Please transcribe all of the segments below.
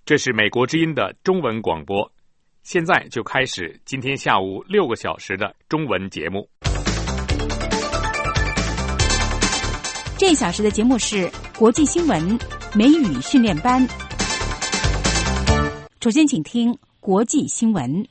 这是美国之音的中文广播，现在就开始今天下午6个小时的中文节目。 这1小时的节目是国际新闻、美语训练班。首先请听国际新闻。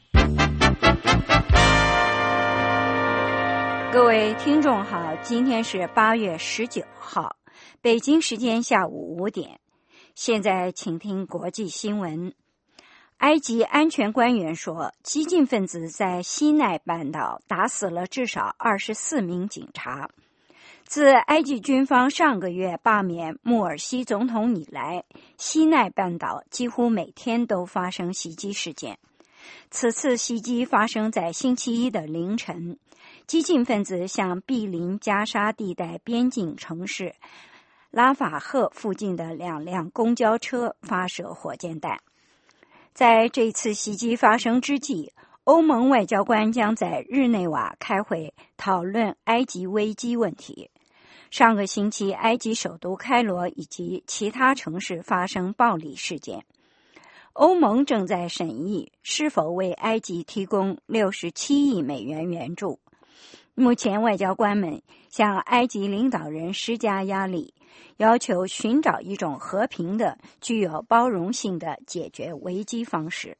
各位听众好，今天是8月19号，北京时间下午5点。现在请听国际新闻。埃及安全官员说，激进分子在西奈半岛打死了至少24名警察。自埃及军方上个月罢免穆尔西总统以来，西奈半岛几乎每天都发生袭击事件。此次袭击发生在星期一的凌晨，激进分子向毗邻加沙地带边境城市拉法赫附近的2辆公交车发射火箭弹。在这次袭击发生之际，欧盟外交官将在日内瓦开会讨论埃及危机问题。上个星期，埃及首都开罗以及其他城市发生暴力事件。欧盟正在审议是否为埃及提供67亿美元援助。目前，外交官们向埃及领导人施加压力，要求寻找一种和平的、具有包容性的解决危机方式。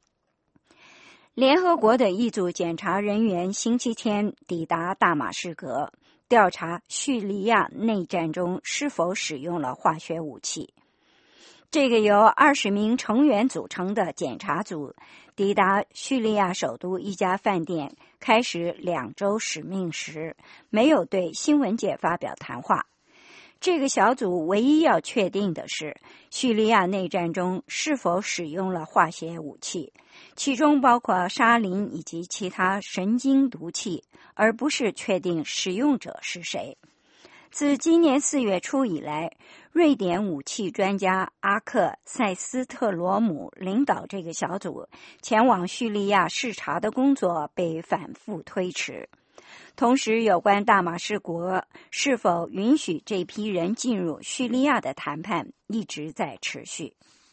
联合国的一组检查人员星期天抵达大马士革，调查叙利亚内战中是否使用了化学武器。这个由20名成员组成的检查组抵达叙利亚首都一家饭店，开始2周使命时，没有对新闻界发表谈话。这个小组唯一要确定的是，叙利亚内战中是否使用了化学武器，其中包括沙林以及其他神经毒气，而不是确定使用者是谁。自今年4月初以来，瑞典武器专家阿克塞斯特罗姆领导这个小组前往叙利亚视察的工作被反复推迟。同时，有关大马士革是否允许这批人进入叙利亚的谈判一直在持续。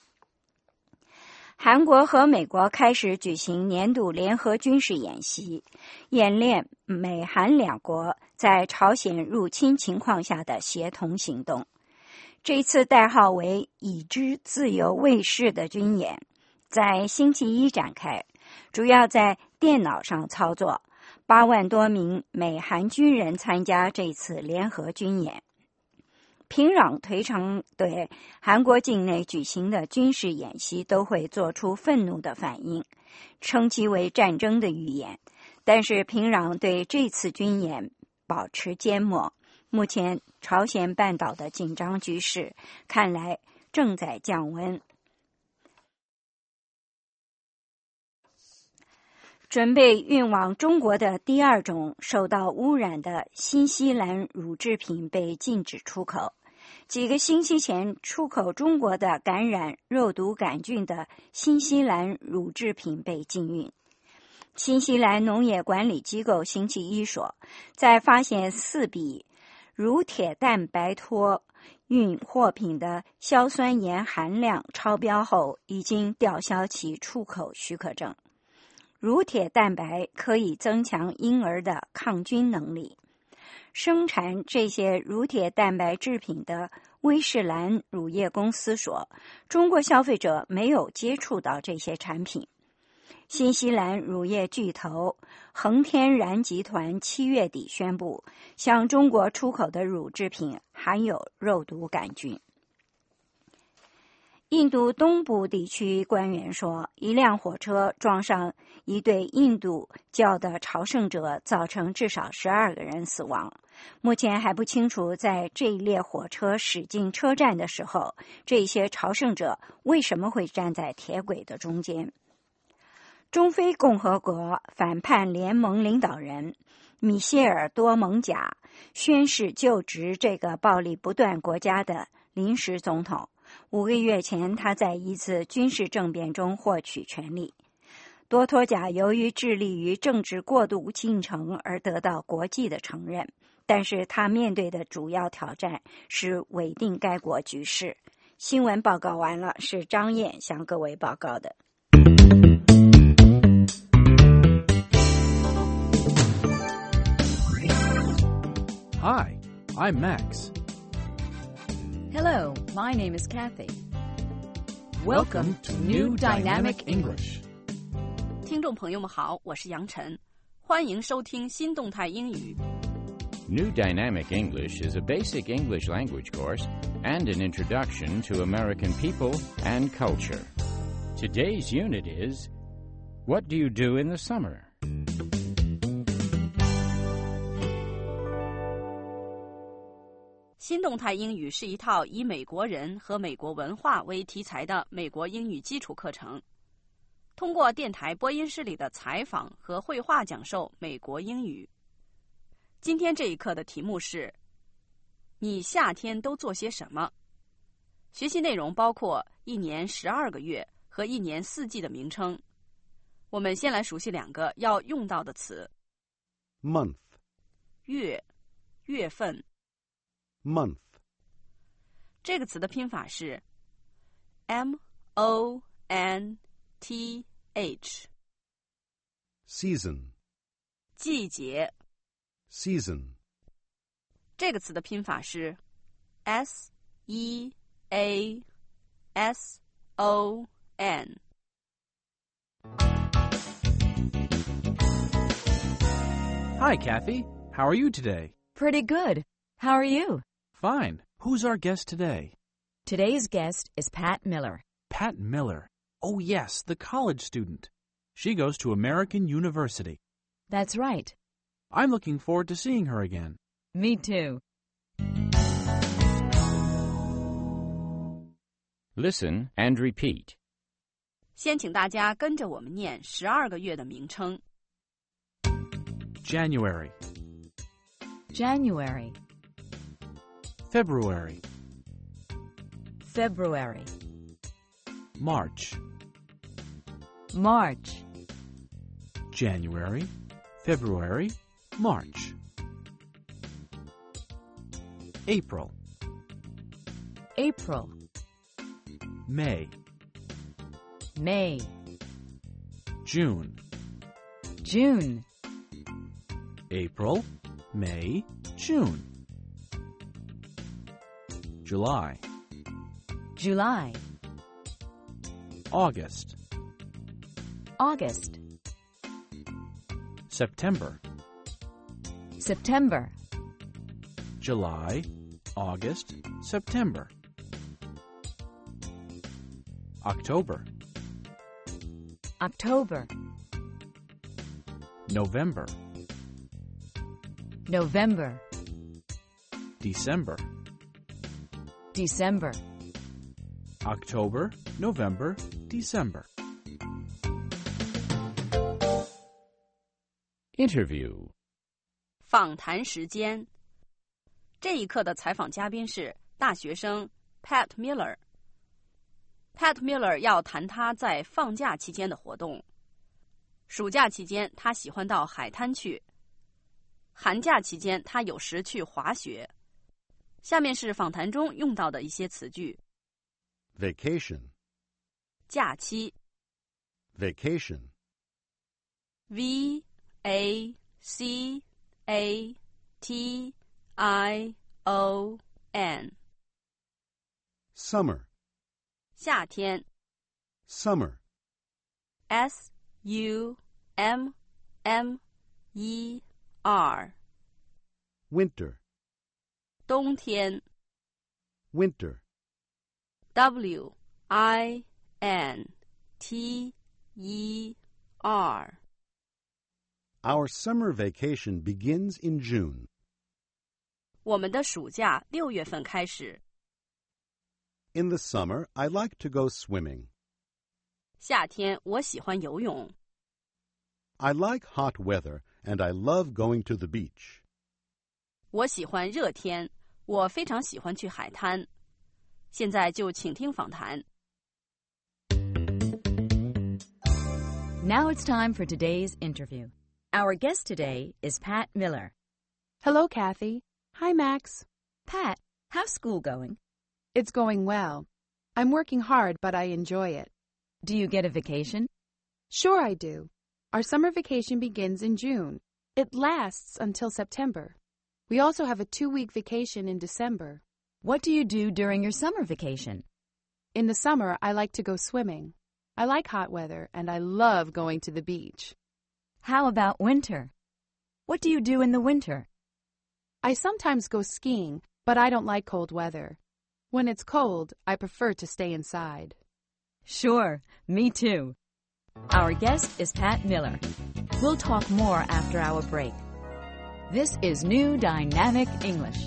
韩国和美国开始举行年度联合军事演习，演练美韩两国在朝鲜入侵情况下的协同行动。这次代号为“已知自由卫士”的军演在星期一展开，主要在电脑上操作。8万多名美韩军人参加这次联合军演。平壤推称对韩国境内举行的军事演习都会做出愤怒的反应，称其为战争的预演。但是平壤对这次军演保持缄默。目前朝鲜半岛的紧张局势看来正在降温。准备运往中国的第2种受到污染的新西兰乳制品被禁止出口。几个星期前，出口中国的感染肉毒杆菌的新西兰乳制品被禁运。新西兰农业管理机构星期一说，在发现4笔乳铁蛋白脱运货品的硝酸盐含量超标后，已经吊销其出口许可证。乳铁蛋白可以增强婴儿的抗菌能力。生产这些乳铁蛋白制品的威士兰乳业公司说，中国消费者没有接触到这些产品。新西兰乳业巨头恒天然集团7月底宣布，向中国出口的乳制品含有肉毒杆菌。印度东部地区官员说，一辆火车撞上一对印度教的朝圣者，造成至少12个人死亡。目前还不清楚在这一列火车驶进车站的时候，这些朝圣者为什么会站在铁轨的中间。中非共和国反叛联盟领导人米歇尔多蒙贾宣誓就职这个暴力不断国家的临时总统。5个月前，他在一次军事政变中获取权力。多托贾由于致力于政治过渡进程而得到国际的承认，但是他面对的主要挑战是稳定该国局势。 新闻报告完了，是张燕向各位报告的。 Hi, I'm Max. Hello, my name is Kathy. Welcome to New Dynamic English. 听众朋友们好，我是杨晨，欢迎收听新动态英语。 New Dynamic English is a basic English language course and an introduction to American people and culture. Today's unit is, What do you do in the summer? 新动态英语是一套以美国人和美国文化为题材的美国英语基础课程，通过电台播音室里的采访和绘画讲授美国英语。今天这一课的题目是你夏天都做些什么？学习内容包括一年12个月和一年4季的名称。我们先来熟悉2个要用到的词。 Month. 月，月份。 Month. 这个词的拼法是 M-O-N-T-H。 Season. 季节。 Season. 这个词的拼法是 S-E-A-S-O-N。 Hi, Kathy. How are you today? Pretty good. How are you? Fine. Who's our guest today? Today's guest is Pat Miller. Pat Miller. Oh, yes, the college student. She goes to American University. That's right. I'm looking forward to seeing her again. Me too. Listen and repeat. 先请大家跟着我们念12个月的名称。 January, January, February, February, March, March, January, February, March. April, April, May, May, June, June, April, May, June. July, July, August, August, September, September, July, August, September. October, October, November, November, December. December. October, November, December. Interview. 访谈时间。这一课的采访嘉宾是大学生 Pat Miller。Pat Miller 要谈他在放假期间的活动。暑假期间，他喜欢到海滩去；寒假期间，他有时去滑雪。下面是访谈中用到的一些词句。 Vacation. 假期。 Vacation. V-A-C-A-T-I-O-N. Summer. 夏天。 Summer. S-U-M-M-E-R. Winter. 冬天。 Winter. W-I-N-T-E-R. Our summer vacation begins in June. 我们的暑假6月份开始。 In the summer, I like to go swimming. 夏天我喜欢游泳。 I like hot weather, and I love going to the beach. 我喜欢热天，我非常喜欢去海滩。现在就请听访谈。 Now it's time for today's interview. Our guest today is Pat Miller. Hello, Kathy. Hi, Max. Pat, how's school going? It's going well. I'm working hard, but I enjoy it. Do you get a vacation? Sure I do. Our summer vacation begins in June. It lasts until September. We also have a 2-week vacation in December. What do you do during your summer vacation? In the summer, I like to go swimming. I like hot weather, and I love going to the beach. How about winter? What do you do in the winter? I sometimes go skiing, but I don't like cold weather. When it's cold, I prefer to stay inside. Sure, me too. Our guest is Pat Miller. We'll talk more after our break. This is New Dynamic English.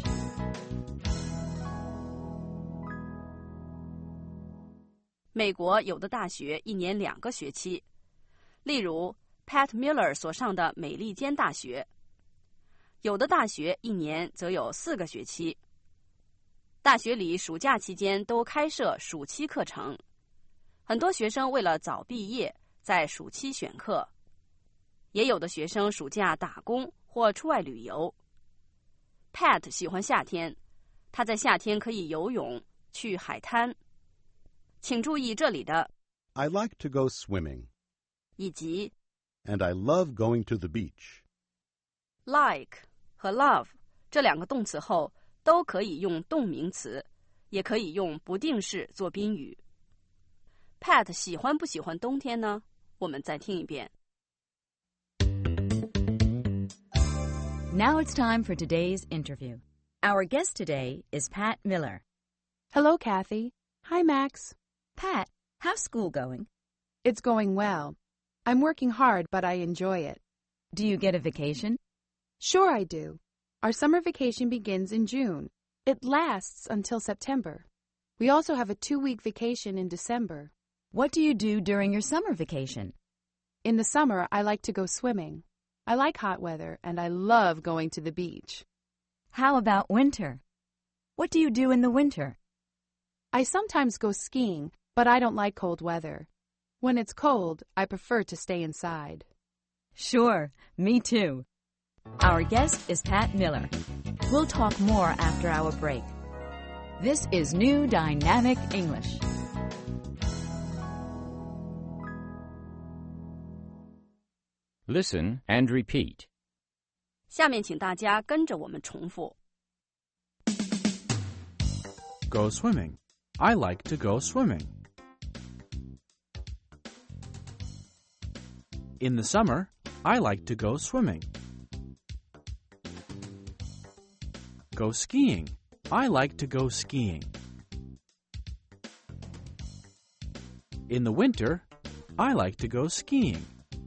美国有的大学1年2个学期，例如 Pat Miller 所上的美利坚大学。有的大学1年则有4个学期。大学里暑假期间都开设暑期课程，很多学生为了早毕业，在暑期选课。也有的学生暑假打工或出外旅游。Pat 喜欢夏天，他在夏天可以游泳，去海滩。请注意这里的 I like to go swimming. 以及 And I love going to the beach. like 和 love 这2个动词后都可以用动名词，也可以用不定式做宾语。Pat 喜欢不喜欢冬天呢？我们再听一遍。 Now it's time for today's interview. Our guest today is Pat Miller. Hello, Kathy. Hi, Max. Pat, how's school going? It's going well. I'm working hard, but I enjoy it. Do you get a vacation? Sure I do. Our summer vacation begins in June. It lasts until September. We also have a 2-week vacation in December. What do you do during your summer vacation? In the summer, I like to go swimming. I like hot weather, and I love going to the beach. How about winter? What do you do in the winter? I sometimes go skiing, but I don't like cold weather. When it's cold, I prefer to stay inside. Sure, me too. Our guest is Pat Miller. We'll talk more after our break. This is New Dynamic English. Listen and repeat. 下面请大家跟着我们重复。 Go swimming. I like to go swimming. In the summer, I like to go swimming. Go skiing. I like to go skiing. In the winter, I like to go skiing.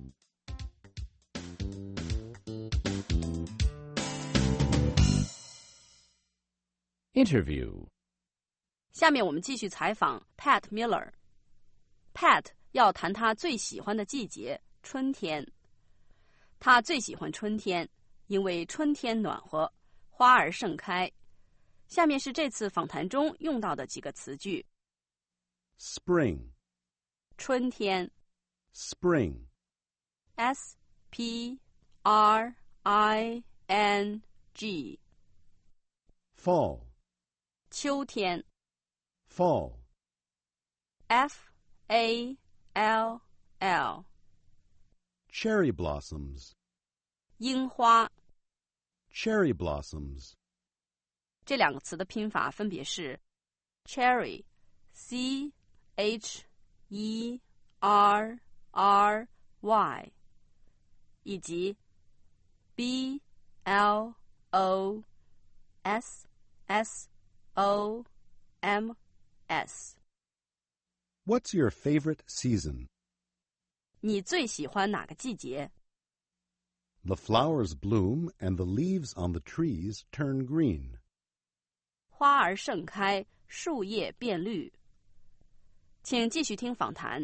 Interview. 下面我们继续采访 Pat Miller。Pat 要谈他最喜欢的季节——春天。他最喜欢春天，因为春天暖和，花儿盛开。下面是这次访谈中用到的几个词句。 Spring. 春天 Spring. S-P-R-I-N-G Fall. 秋天 Fall. F-A-L-L Cherry blossoms. 樱花 Cherry blossoms. 这2个词的拼法分别是 cherry C-H-E-R-R-Y 以及 B-L-O-S-S-O-M-S。 What's your favorite season? 你最喜欢哪个季节？ The flowers bloom and the leaves on the trees turn green. 花儿盛开，树叶变绿。请继续听访谈。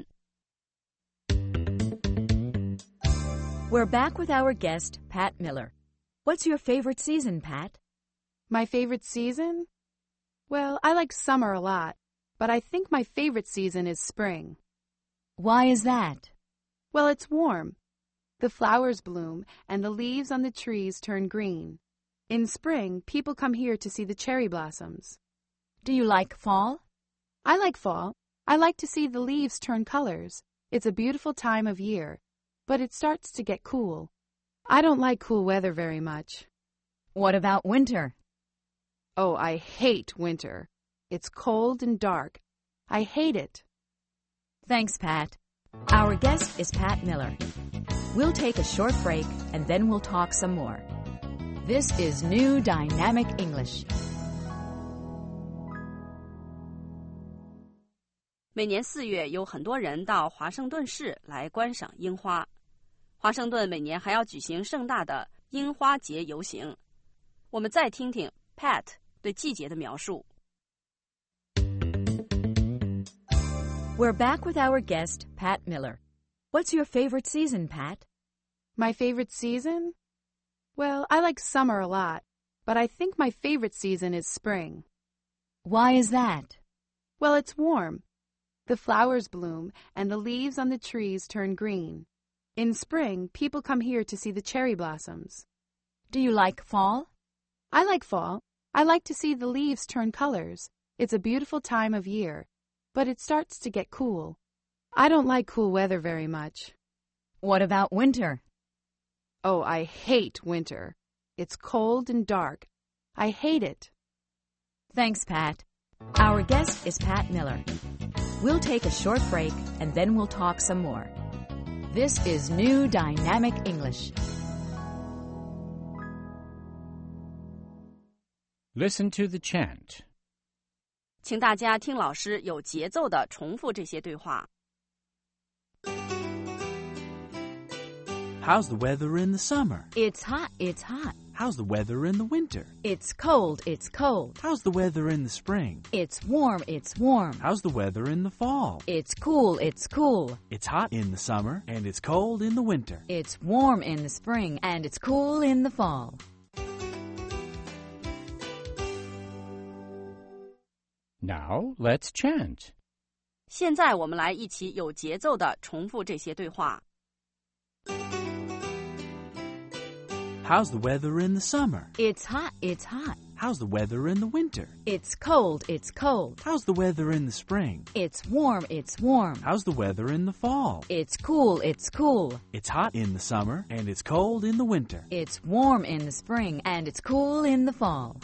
We're back with our guest, Pat Miller. What's your favorite season, Pat? My favorite season? Well, I like summer a lot, but I think my favorite season is spring. Why is that? Well, it's warm. The flowers bloom and the leaves on the trees turn green. In spring, people come here to see the cherry blossoms. Do you like fall? I like fall. I like to see the leaves turn colors. It's a beautiful time of year, but it starts to get cool. I don't like cool weather very much. What about winter? Oh, I hate winter. It's cold and dark. I hate it. Thanks, Pat. Our guest is Pat Miller. We'll take a short break and then we'll talk some more. This is New Dynamic English. 每年4月，有很多人到华盛顿市来观赏樱花。华盛顿每年还要举行盛大的樱花节游行。我们再听听 Pat 对季节的描述。 We're back with our guest, Pat Miller. What's your favorite season, Pat? My favorite season? Well, I like summer a lot, but I think my favorite season is spring. Why is that? Well, it's warm. The flowers bloom and the leaves on the trees turn green. In spring, people come here to see the cherry blossoms. Do you like fall? I like fall. I like to see the leaves turn colors. It's a beautiful time of year, but it starts to get cool. I don't like cool weather very much. What about winter? Oh, I hate winter. It's cold and dark. I hate it. Thanks, Pat. Our guest is Pat Miller. We'll take a short break and then we'll talk some more. This is New Dynamic English. Listen to the chant. 请大家听老师有节奏地重复这些对话。 How's the weather in the summer? It's hot, it's hot. How's the weather in the winter? It's cold, it's cold. How's the weather in the spring? It's warm, it's warm. How's the weather in the fall? It's cool, it's cool. It's hot in the summer and it's cold in the winter. It's warm in the spring and it's cool in the fall. Now let's chant. 现在我们来一起有节奏地重复这些对话。 How's the weather in the summer? It's hot, it's hot. How's the weather in the winter? It's cold, it's cold. How's the weather in the spring? It's warm, it's warm. How's the weather in the fall? It's cool, it's cool. It's hot in the summer and it's cold in the winter. It's warm in the spring and it's cool in the fall.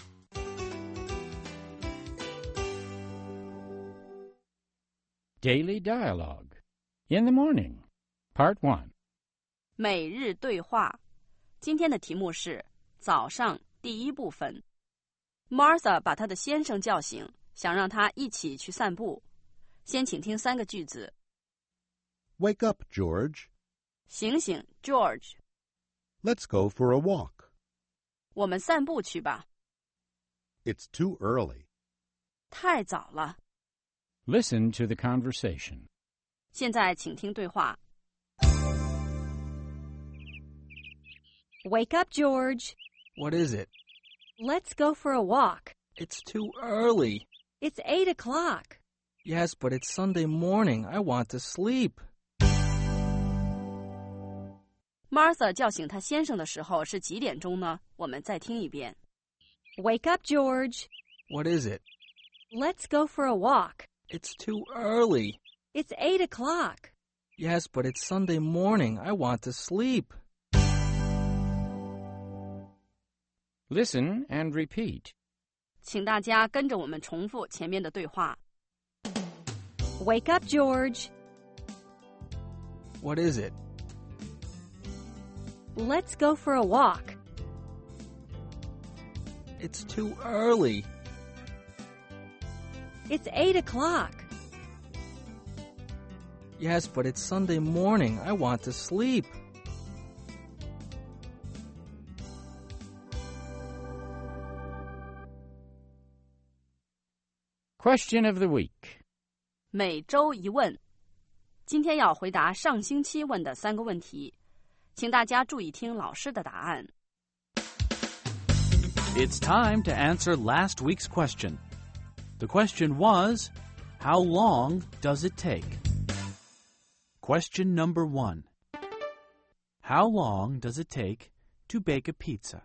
Daily Dialogue. In the Morning. Part 1. 每日对话。今天的题目是早上第一部分。Martha 把她的先生叫醒，想让他一起去散步。先请听3个句子。 Wake up, George. 醒醒 ，George。 Let's go for a walk. 我们散步去吧。 It's too early. 太早了。 Listen to the conversation. 现在请听对话。 Wake up, George. What is it? Let's go for a walk. It's too early. It's 8 o'clock. Yes, but it's Sunday morning. I want to sleep. Martha 叫醒她先生的时候是几点钟呢？我们再听一遍。 Wake up, George. What is it? Let's go for a walk. It's too early. It's 8 o'clock. Yes, but it's Sunday morning. I want to sleep. Listen and repeat. 请大家跟着我们重复前面的对话。 Wake up, George. What is it? Let's go for a walk. It's too early. It's 8 o'clock. Yes, but it's Sunday morning. I want to sleep. Question of the week. 每周一问。今天要回答上星期问的3个问题，请大家注意听老师的答案。 It's time to answer last week's question. The question was, how long does it take? Question number 1. How long does it take to bake a pizza?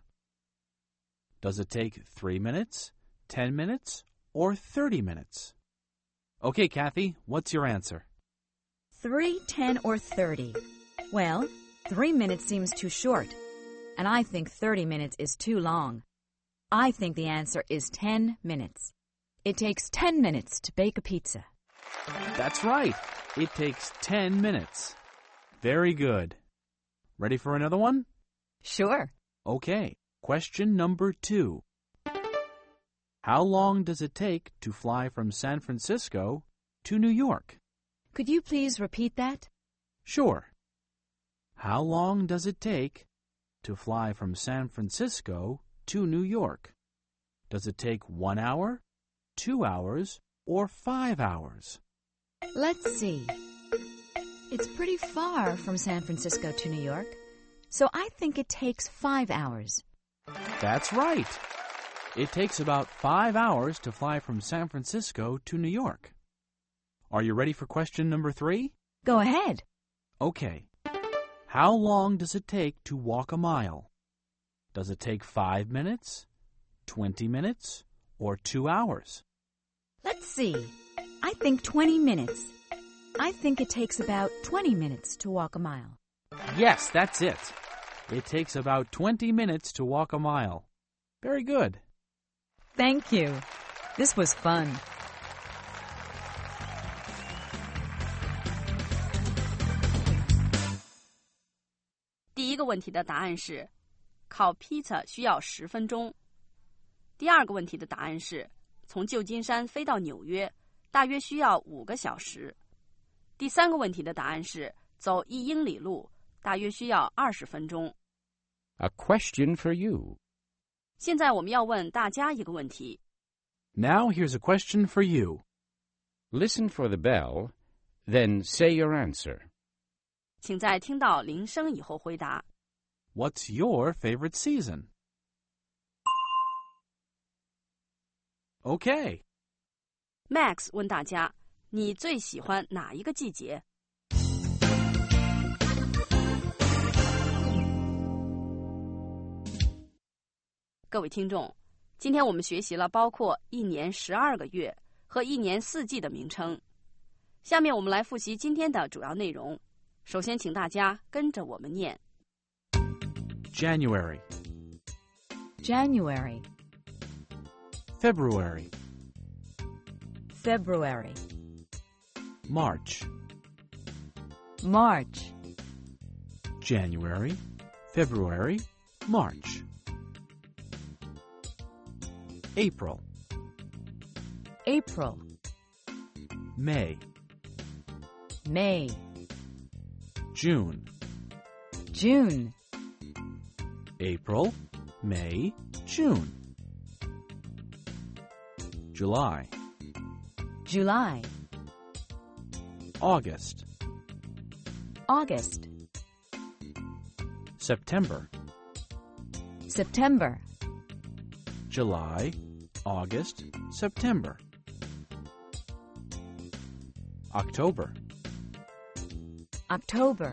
Does it take 3 minutes, 10 minutes, or 30 minutes? Okay, Kathy, what's your answer? 3, 10, or 30? Well, 3 minutes seems too short, and I think 30 minutes is too long. I think the answer is 10 minutes. It takes 10 minutes to bake a pizza. That's right. It takes 10 minutes. Very good. Ready for another one? Sure. Okay. Question number 2. How long does it take to fly from San Francisco to New York? Could you please repeat that? Sure. How long does it take to fly from San Francisco to New York? Does it take 1 hour, 2 hours, or 5 hours? Let's see. It's pretty far from San Francisco to New York, so I think it takes 5 hours. That's right. It takes about 5 hours to fly from San Francisco to New York. Are you ready for question number 3? Go ahead. Okay. How long does it take to walk a mile? Does it take 5 minutes, 20 minutes, or 2 hours? Let's see. I think 20 minutes. I think it takes about 20 minutes to walk a mile. Yes, that's it. It takes about 20 minutes to walk a mile. Very good. Thank you. This was fun. 第一个问题的答案是烤披萨需要10分钟。第二个问题的答案是从旧金山飞到纽约大约需要5个小时。第三个问题的答案是走1英里路大约需要20分钟。 A question for you. 现在我们要问大家一个问题。 Now here's a question for you. Listen for the bell, then say your answer. 请在听到铃声以后回答。 What's your favorite season? Okay. Max 问大家，你最喜欢哪一个季节？各位听众，今天我们学习了包括1年12个月和1年4季的名称。下面我们来复习今天的主要内容。首先，请大家跟着我们念。 January, January, February, February, March, March, January, February, March. April, April, May, May, June, June, April, May, June. July, July, August, August, September, September, July, August, September. October, October,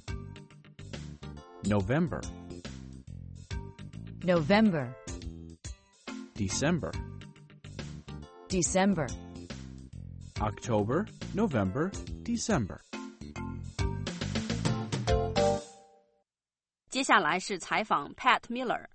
November, November, December. December. October, November, December. 接下来是采访 Pat Miller。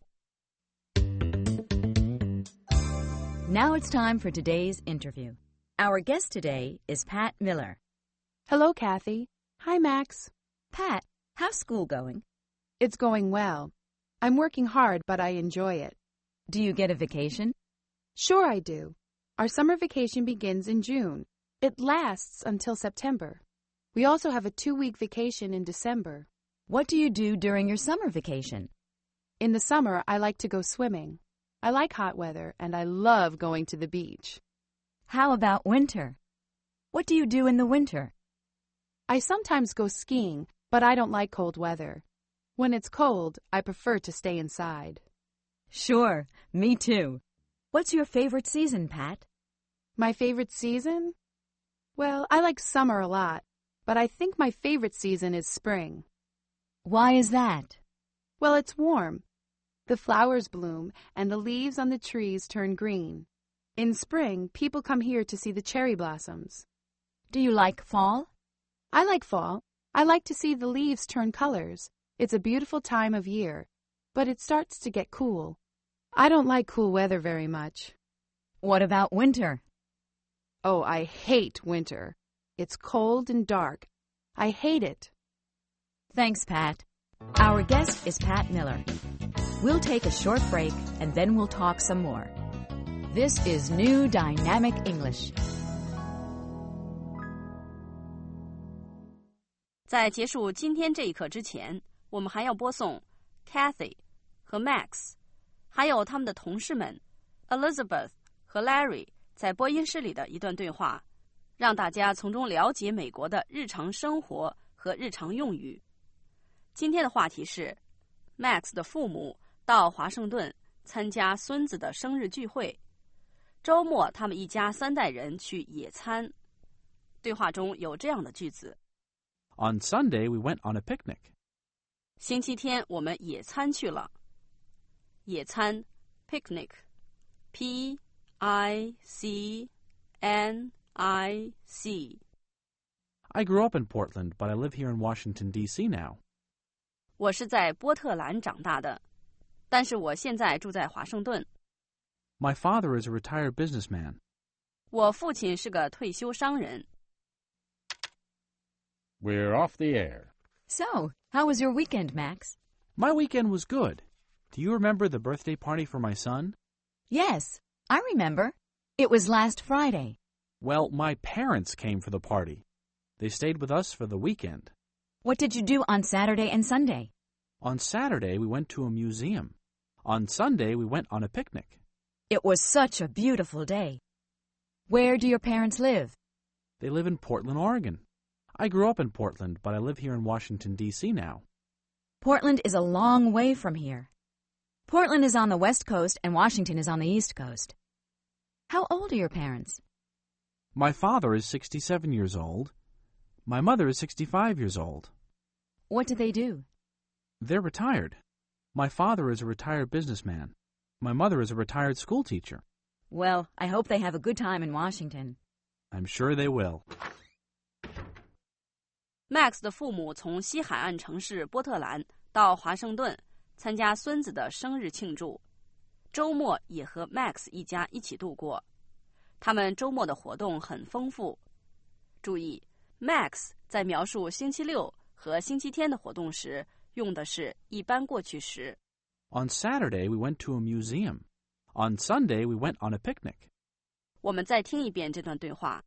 Now it's time for today's interview. Our guest today is Pat Miller. Hello, Kathy. Hi, Max. Pat, how's school going? It's going well. I'm working hard, but I enjoy it. Do you get a vacation? Sure I do. Our summer vacation begins in June. It lasts until September. We also have a 2-week vacation in December. What do you do during your summer vacation? In the summer, I like to go swimming. I like hot weather, and I love going to the beach. How about winter? What do you do in the winter? I sometimes go skiing, but I don't like cold weather. When it's cold, I prefer to stay inside. Sure, me too. What's your favorite season, Pat? My favorite season? Well, I like summer a lot, but I think my favorite season is spring. Why is that? Well, it's warm. The flowers bloom, and the leaves on the trees turn green. In spring, people come here to see the cherry blossoms. Do you like fall? I like fall. I like to see the leaves turn colors. It's a beautiful time of year, but it starts to get cool. I don't like cool weather very much. What about winter? Oh, I hate winter. It's cold and dark. I hate it. Thanks, Pat. Our guest is Pat Miller. We'll take a short break and then we'll talk some more. This is New Dynamic English. 在结束今天这一课之前，我们还要播送 Kathy 和 Max， 还有他们的同事们 Elizabeth 和 Larry 在播音室里的一段对话，让大家从中了解美国的日常生活和日常用语。今天的话题是 Max 的父母到华盛顿参加孙子的生日聚会，周末他们一家3代人去野餐。对话中有这样的句子 On Sunday, we went on a picnic. 星期天我们野餐去了。野餐 picnic P-I-C-N-I-C I grew up in Portland, but I live here in Washington, D.C. now. 我是在波特兰长大的，但是我现在住在华盛顿。 My father is a retired businessman. 我父亲是个退休商人。 We're off the air. So, how was your weekend, Max? My weekend was good. Do you remember the birthday party for my son? Yes, I remember. It was last Friday. Well, my parents came for the party. They stayed with us for the weekend. What did you do on Saturday and Sunday? On Saturday, we went to a museum. On Sunday, we went on a picnic. It was such a beautiful day. Where do your parents live? They live in Portland, Oregon. I grew up in Portland, but I live here in Washington, D.C. now. Portland is a long way from here. Portland is on the West Coast and Washington is on the East Coast. How old are your parents? My father is 67 years old. My mother is 65 years old. What do they do? They're retired. My father is a retired businessman. My mother is a retired school teacher. Well, I hope they have a good time in Washington. I'm sure they will. Max 的父母从西海岸城市波特兰到华盛顿参加孙子的生日庆祝，周末也和 Max 一家一起度过。他们周末的活动很丰富。注意 ，Max 在描述星期六和星期天的活动时用的是一般过去时。 On Saturday, we went to a museum. On Sunday, we went on a picnic. 我们再听一遍这段对话。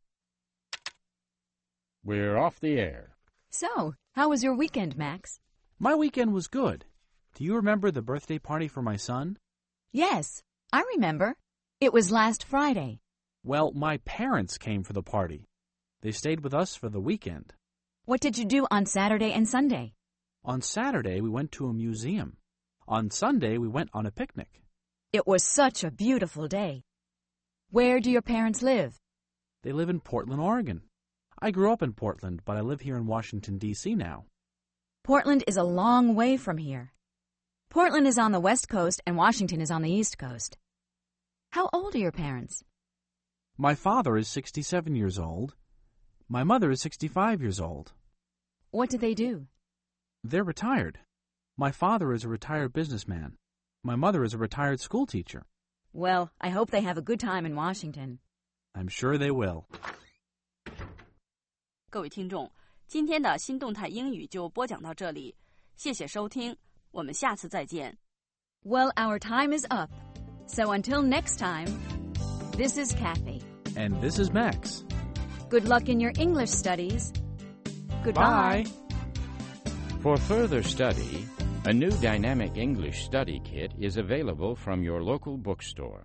We're off the air. So, how was your weekend, Max? My weekend was good. Do you remember the birthday party for my son? Yes, I remember. It was last Friday. Well, my parents came for the party. They stayed with us for the weekend. What did you do on Saturday and Sunday? On Saturday, we went to a museum. On Sunday, we went on a picnic. It was such a beautiful day. Where do your parents live? They live in Portland, Oregon. I grew up in Portland, but I live here in Washington, D.C. now. Portland is a long way from here. Portland is on the West Coast and Washington is on the East Coast. How old are your parents? My father is 67 years old. My mother is 65 years old. What do they do? They're retired. My father is a retired businessman. My mother is a retired school teacher. Well, I hope they have a good time in Washington. I'm sure they will. 各位听众，今天的新动态英语就播讲到这里，谢谢收听，我们下次再见。 Well, our time is up. So until next time, this is Kathy. And this is Max. Good luck in your English studies. Goodbye. Bye. For further study, a new Dynamic English Study Kit is available from your local bookstore.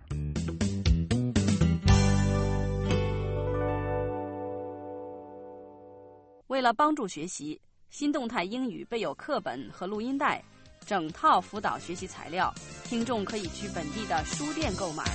为了帮助学习，新动态英语备有课本和录音带，整套辅导学习材料，听众可以去本地的书店购买。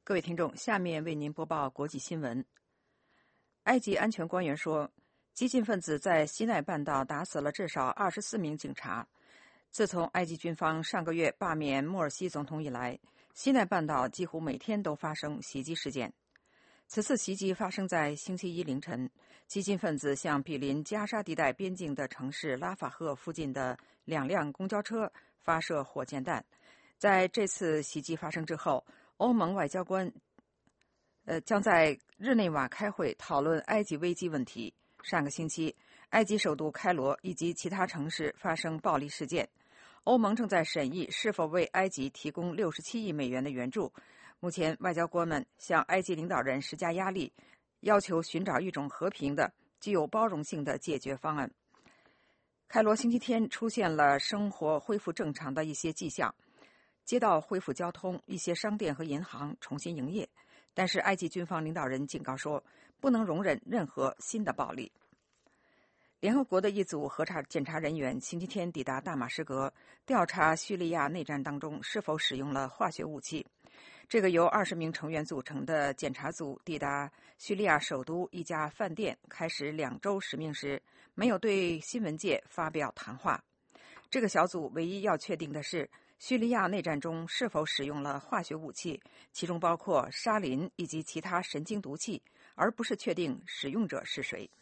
各位听众，下面为您播报国际新闻。埃及安全官员说，激进分子在西奈半岛打死了至少24名警察。自从埃及军方上个月罢免莫尔西总统以来，西奈半岛几乎每天都发生袭击事件。此次袭击发生在星期一凌晨，激进分子向毗邻加沙地带边境的城市拉法赫附近的2辆公交车发射火箭弹。在这次袭击发生之后，欧盟外交官将在日内瓦开会讨论埃及危机问题。上个星期，埃及首都开罗以及其他城市发生暴力事件。欧盟正在审议是否为埃及提供67亿美元的援助。目前，外交官们向埃及领导人施加压力，要求寻找一种和平的、具有包容性的解决方案。开罗星期天出现了生活恢复正常的一些迹象，街道恢复交通，一些商店和银行重新营业。但是，埃及军方领导人警告说，不能容忍任何新的暴力。联合国的一组检查人员星期天抵达大马士革，调查叙利亚内战当中是否使用了化学武器。这个由20名成员组成的检查组抵达叙利亚首都一家饭店，开始2周使命时，没有对新闻界发表谈话。这个小组唯一要确定的是，叙利亚内战中是否使用了化学武器，其中包括沙林以及其他神经毒气，而不是确定使用者是谁。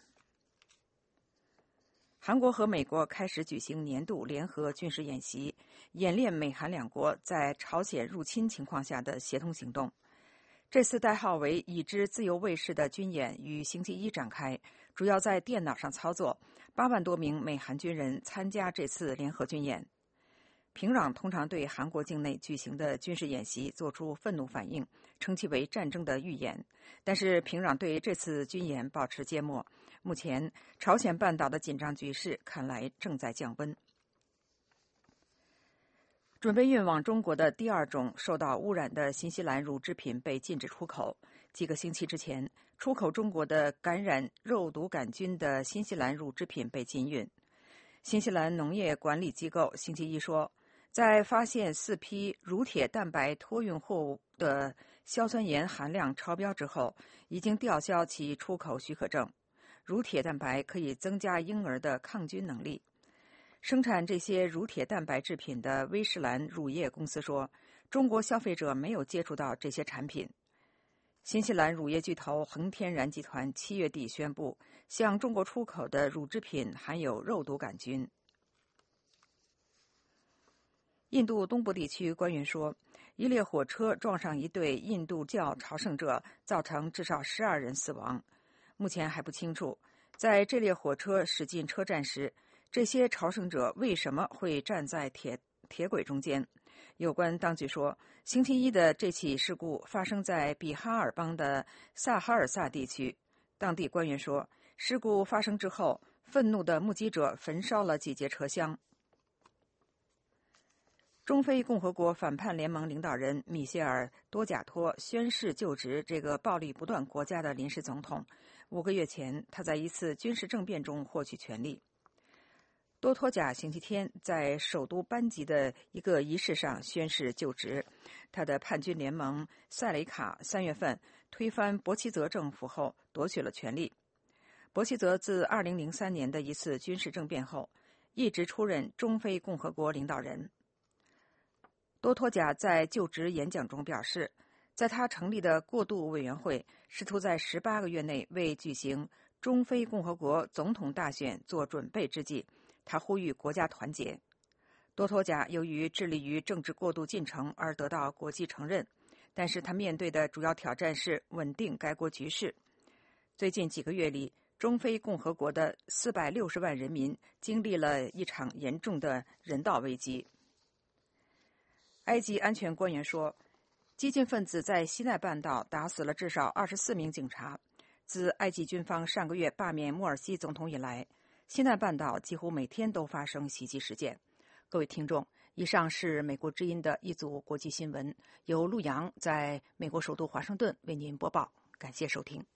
韩国和美国开始举行年度联合军事演习，演练美韩两国在朝鲜入侵情况下的协同行动。这次代号为已知自由卫士的军演于星期一展开，主要在电脑上操作，8万多名美韩军人参加这次联合军演。平壤通常对韩国境内举行的军事演习做出愤怒反应，称其为战争的预演。但是平壤对这次军演保持缄默。目前，朝鲜半岛的紧张局势看来正在降温。准备运往中国的第2种受到污染的新西兰乳制品被禁止出口。几个星期之前，出口中国的感染肉毒杆菌的新西兰乳制品被禁运。新西兰农业管理机构星期一说，在发现4批乳铁蛋白托运货物的硝酸盐含量超标之后，已经吊销其出口许可证。乳铁蛋白可以增加婴儿的抗菌能力。生产这些乳铁蛋白制品的威士兰乳业公司说，中国消费者没有接触到这些产品。新西兰乳业巨头恒天然集团7月底宣布，向中国出口的乳制品含有肉毒杆菌。印度东部地区官员说，一列火车撞上一对印度教朝圣者，造成至少12人死亡。目前还不清楚，在这列火车驶进车站时，这些朝圣者为什么会站在铁轨中间。有关当局说，星期一的这起事故发生在比哈尔邦的萨哈尔萨地区。当地官员说，事故发生之后，愤怒的目击者焚烧了几节车厢。中非共和国反叛联盟领导人米歇尔·多贾托宣誓就职这个暴力不断国家的临时总统。5个月前，他在一次军事政变中获取权力。多托贾星期天在首都班吉的一个仪式上宣誓就职。他的叛军联盟塞雷卡3月份推翻博奇泽政府后夺取了权力。博奇泽自2003年的一次军事政变后，一直出任中非共和国领导人。多托贾在就职演讲中表示，在他成立的过渡委员会试图在18个月内为举行中非共和国总统大选做准备之际，他呼吁国家团结。多托贾由于致力于政治过渡进程而得到国际承认，但是他面对的主要挑战是稳定该国局势。最近几个月里，中非共和国的460万人民经历了一场严重的人道危机。埃及安全官员说，激进分子在西奈半岛打死了至少24名警察。自埃及军方上个月罢免莫尔西总统以来，西奈半岛几乎每天都发生袭击事件。各位听众，以上是美国之音的一组国际新闻，由陆洋在美国首都华盛顿为您播报。感谢收听。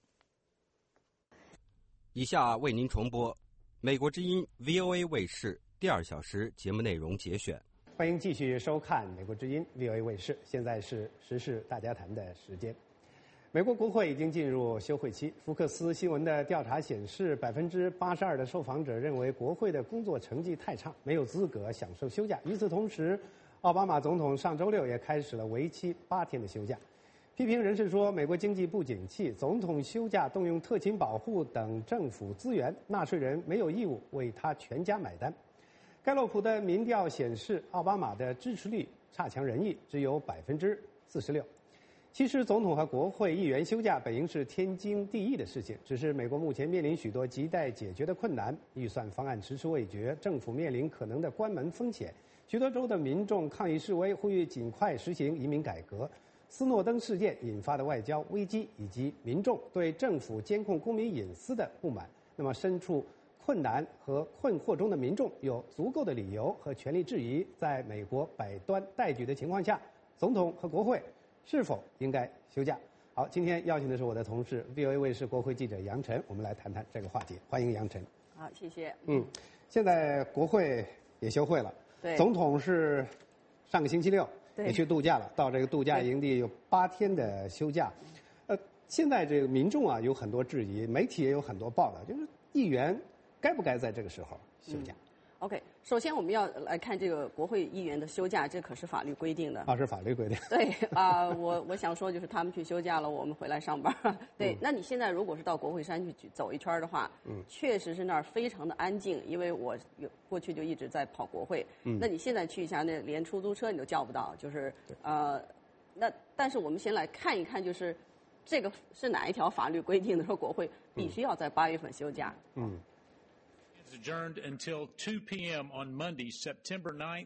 以下为您重播美国之音 VOA 卫视第2小时节目内容节选。 欢迎继续收看美国之音 VOA 卫视，现在是时事大家谈的时间。美国国会已经进入休会期，福克斯新闻的调查显示，82%的受访者认为国会的工作成绩太差，没有资格享受休假。与此同时，奥巴马总统上周六也开始了为期8天的休假。批评人士说，美国经济不景气，总统休假动用特勤保护等政府资源，纳税人没有义务为他全家买单。盖洛普的民调显示，奥巴马的支持率差强人意，只有46%。其实，总统和国会议员休假本应是天经地义的事情，只是美国目前面临许多亟待解决的困难，预算方案迟迟未决，政府面临可能的关门风险，许多州的民众抗议示威，呼吁尽快实行移民改革。斯诺登事件引发的外交危机，以及民众对政府监控公民隐私的不满，那么身处困难和困惑中的民众有足够的理由和权利质疑，在美国百端待举的情况下，总统和国会是否应该休假？好，今天邀请的是我的同事 VOA 卫视国会记者杨晨，我们来谈谈这个话题。欢迎杨晨。 好，谢谢。 现在国会也休会了， 对， 总统是上个星期六也去度假了，到这个度假营地有8天的休假。现在这个民众啊有很多质疑，媒体也有很多报道，就是议员该不该在这个时候休假 ？OK， 首先我们要来看这个国会议员的休假，这可是法律规定的。 啊，是法律规定。 对我想说就是他们去休假了，我们回来上班。对，那你现在如果是到国会山去走一圈的话，确实是那儿非常的安静，因为我过去就一直在跑国会。那你现在去一下，那连出租车你都叫不到，就是那但是我们先来看一看，就是这个是哪一条法律规定的，说国会必须要在8月份休假。 Adjourned until 2 p.m. on Monday, September 9,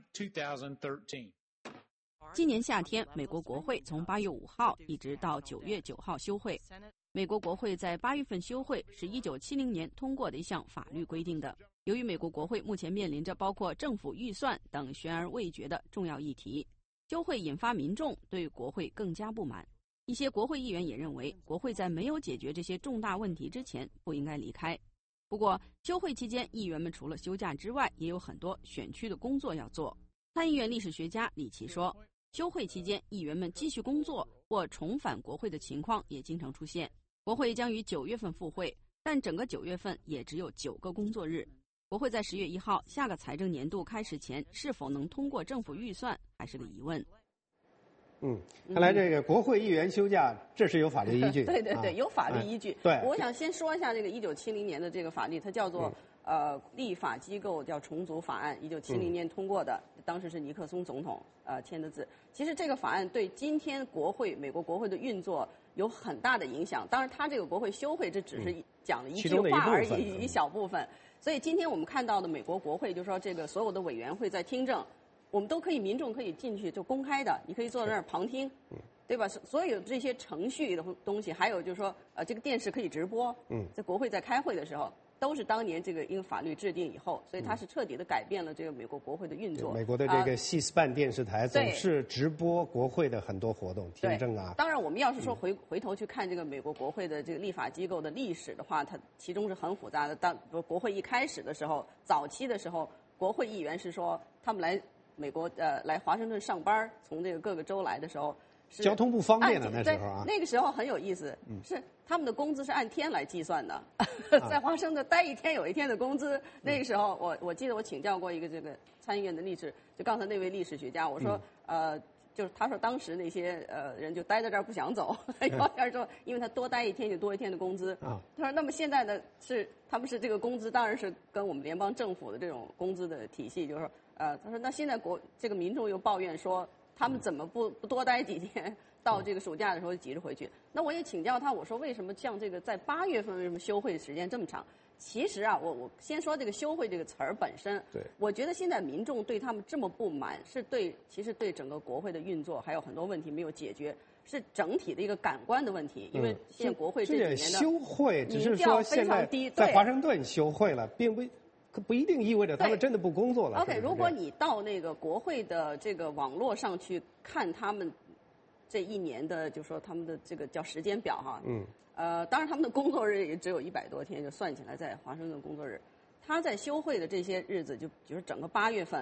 2013. 今年夏天，美国国会从8月5号一直到9月9号休会。美国国会在8月份休会是1970年通过的一项法律规定的。由于美国国会目前面临着包括政府预算等悬而未决的重要议题，休会引发民众对国会更加不满。一些国会议员也认为，国会在没有解决这些重大问题之前不应该离开。不过，休会期间，议员们除了休假之外，也有很多选区的工作要做。参议院历史学家李奇说，休会期间，议员们继续工作或重返国会的情况也经常出现。国会将于9月份复会，但整个9月份也只有9个工作日。国会在10月1号下个财政年度开始前是否能通过政府预算，还是个疑问。 看来这个国会议员休假，这是有法律依据。 对对对，有法律依据。 对， 我想先说一下这个1970年的这个法律，它叫做立法机构叫重组法案，1970年通过的，当时是尼克松总统签的字。其实这个法案对今天美国国会的运作有很大的影响。当然，它这个国会休会这只是讲了一句话而已，一小部分。所以今天我们看到的美国国会，就是说这个所有的委员会在听证。我们都可以，民众可以进去，就公开的，你可以坐在那儿旁听，对吧？所有这些程序的东西，还有就是说，这个电视可以直播，在国会在开会的时候，都是当年这个因为法律制定以后，所以它是彻底的改变了这个美国国会的运作。 美国的这个西斯pan电视台总是直播国会的很多活动，听证啊。 当然，我们要是说回头去看这个美国国会的这个立法机构的历史的话，它其中是很复杂的。当国会一开始的时候，早期的时候，国会议员是说他们来美国来华盛顿上班，从这个各个州来的时候， 交通不方便的那时候啊。 那个时候很有意思，是他们的工资是按天来计算的，在华盛顿待一天有一天的工资。那个时候我记得我请教过一个这个参议院的历史，就刚才那位历史学家，我说就是他说当时那些人就待在这儿不想走，有点说因为他多待一天就多一天的工资。他说那么现在呢他们是这个工资当然是跟我们联邦政府的这种工资的体系，就是说他说那现在这个民众又抱怨说他们怎么不多待几天，到这个暑假的时候急着回去。那我也请教他，我说为什么像这个在8月份为什么休会时间这么长？其实啊，我先说这个休会这个词儿本身，我觉得现在民众对他们这么不满，其实对整个国会的运作还有很多问题没有解决，是整体的一个感官的问题。因为现在国会这几年的休会只是说现在华盛顿休会了，并不一定意味着他们真的不工作了。 OK， 如果你到那个国会的这个网络上去看他们这一年的，就说他们的这个叫时间表哈，当然他们的工作日也只有100多天，就算起来在华盛顿工作日，他在休会的这些日子，就比如整个8月份，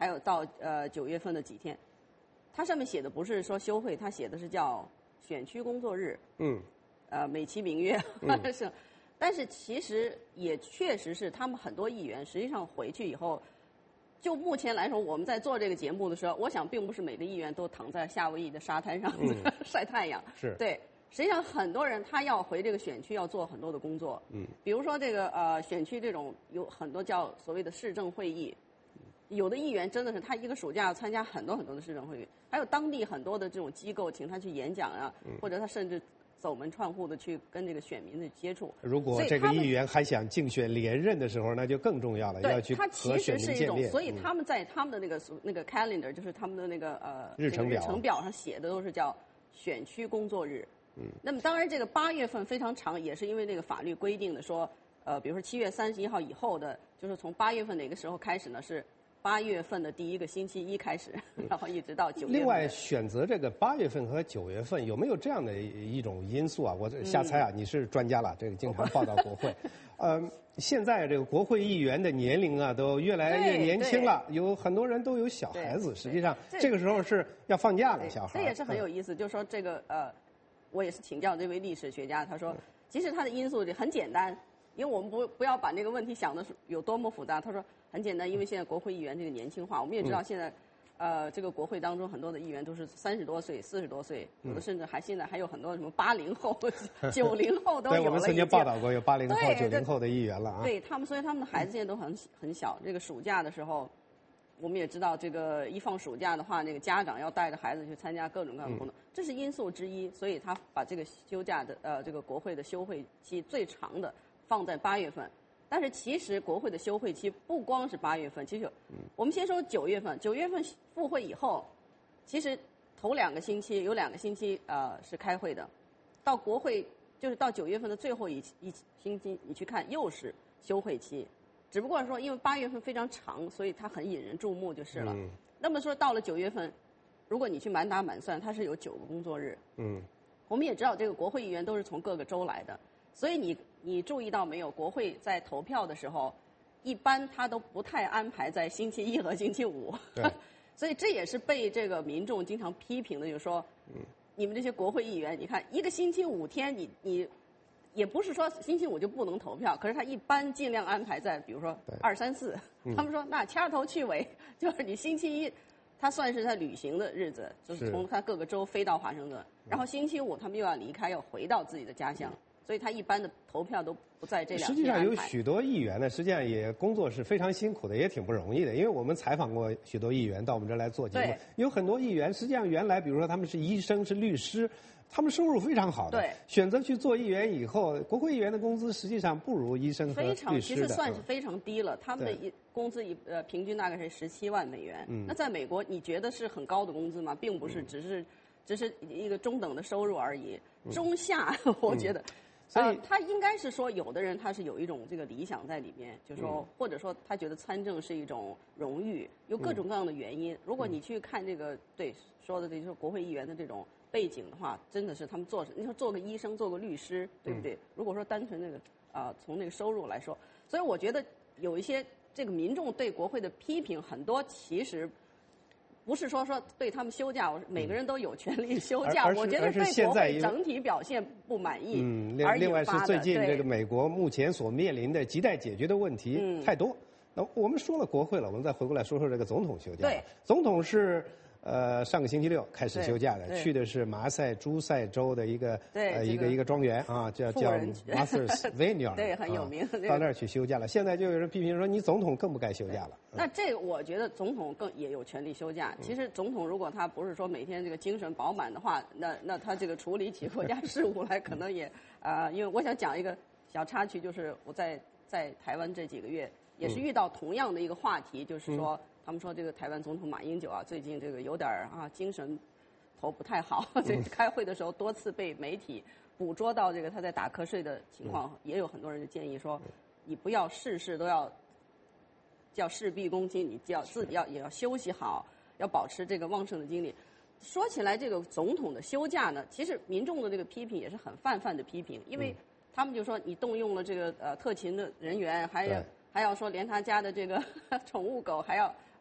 还有到9月份的几天，它上面写的不是说休会，它写的是叫选区工作日。美其名曰是，但是其实也确实是他们很多议员实际上回去以后，就目前来说，我们在做这个节目的时候，我想并不是每个议员都躺在夏威夷的沙滩上晒太阳。 是对，实际上很多人他要回这个选区要做很多的工作。比如说这个选区这种有很多叫所谓的市政会议。有的议员真的是他一个暑假要参加很多很多的市政会议，还有当地很多的这种机构请他去演讲啊，或者他甚至走门串户的去跟这个选民的接触。 如果这个议员还想竞选连任的时候，那就更重要了，要去和选民见面。 所以他们在他们的那个 calendar， 就是他们的那个日程表上写的都是叫选区工作日。那么当然这个8月份非常长，也是因为那个法律规定的说，比如说7月31号以后的，就是从8月份哪个时候开始呢？是8月份的第一个星期一开始，然后一直到9月份。 另外，选择这个8月份和9月份有没有这样的一种因素啊？我瞎猜啊，你是专家了，这个经常报道国会。现在这个国会议员的年龄啊，都越来越年轻了，有很多人都有小孩子。实际上，这个时候是要放假了，小孩。 这也是很有意思，就是说这个我也是请教这位历史学家，他说，其实它的因素就很简单。因为我们不要把那个问题想的有多么复杂。他说很简单，因为现在国会议员这个年轻化，我们也知道现在，这个国会当中很多的议员都是30多岁、40多岁，有的甚至现在还有很多什么80后、90后都有了。 对，我们曾经报道过有80后、90后的议员了啊。 对他们，所以他们的孩子现在都很小。这个暑假的时候，我们也知道，这个一放暑假的话，那个家长要带着孩子去参加各种各样的活动，这是因素之一。所以他把这个休假的这个国会的休会期最长的放在8月份，但是其实国会的休会期不光是8月份，其实我们先说9月份。9月份复会以后，其实头2个星期有2个星期是开会的，到国会就是到9月份的最后一星期，你去看又是休会期。只不过说因为8月份非常长，所以它很引人注目就是了。那么说到了9月份，如果你去满打满算，它是有9个工作日。我们也知道这个国会议员都是从各个州来的。所以你注意到没有？国会在投票的时候，一般他都不太安排在星期一和星期五。所以这也是被这个民众经常批评的，就是说，你们这些国会议员，你看一个星期5天，你也不是说星期5就不能投票，可是他一般尽量安排在比如说2、3、4。他们说那掐头去尾，就是你星期一，他算是他旅行的日子，就是从他各个州飞到华盛顿，然后星期5他们又要离开，要回到自己的家乡。所以他一般的投票都不在这2天安排。 实际上有许多议员呢，实际上也工作是非常辛苦的，也挺不容易的。因为我们采访过许多议员到我们这儿来做节目，有很多议员实际上原来比如说他们是医生、是律师，他们收入非常好的。 对。 选择去做议员以后，国会议员的工资实际上不如医生和律师的。 其实算是非常低了，他们的工资平均大概是17万美元。那在美国，你觉得是很高的工资吗？并不是，只是一个中等的收入而已，中下，我觉得。他应该是说，有的人他是有一种这个理想在里面，就是说，或者说他觉得参政是一种荣誉，有各种各样的原因。如果你去看这个说的这就是国会议员的这种背景的话，真的是他们你说做个医生、做个律师，对不对？如果说单纯那个从那个收入来说，所以我觉得有一些这个民众对国会的批评很多，其实不是说对他们休假，每个人都有权利休假。我觉得对国会整体表现不满意。 另外是最近这个美国目前所面临的亟待解决的问题太多。那我们说了国会了，我们再回过来说说这个总统休假。 对， 总统是上个星期六开始休假的，去的是马赛诸塞州的一个庄园啊，叫 Martha's Vineyard， 对，很有名。 到那儿去休假了。现在就有人批评说，你总统更不该休假了。 那这个我觉得总统也有权利休假。其实总统如果他不是说每天这个精神饱满的话，那他这个处理起国家事务来可能也因为我想讲一个小插曲，就是我在台湾这几个月也是遇到同样的一个话题，就是说。他们说这个台湾总统马英九啊，最近这个有点精神头不太好，这开会的时候多次被媒体捕捉到这个他在打瞌睡的情况，也有很多人就建议说，你不要事事都要叫事必躬亲，你自己也要休息好，要保持这个旺盛的精力。说起来，这个总统的休假呢，其实民众的这个批评也是很泛泛的批评，因为他们就说你动用了这个特勤的人员，还要说连他家的这个宠物狗还要